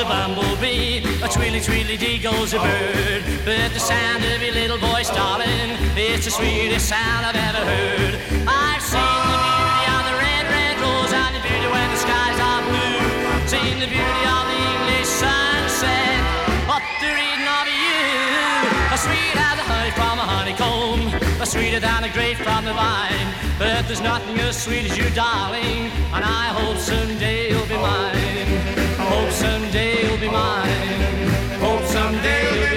bumblebee, a tweely, tweely dee goes a bird. But the sound of your little voice, darling, it's the sweetest sound I've ever heard. I've seen the beauty of the red, red rose and the beauty when the skies are blue. Seen the beauty of the English sunset, but the reading of you, as sweet as the honey from a honeycomb, sweeter than the grape from the vine. But there's nothing as sweet as you, darling, and I hope someday you'll be mine. Hope someday you'll be mine. Hope someday you'll be mine.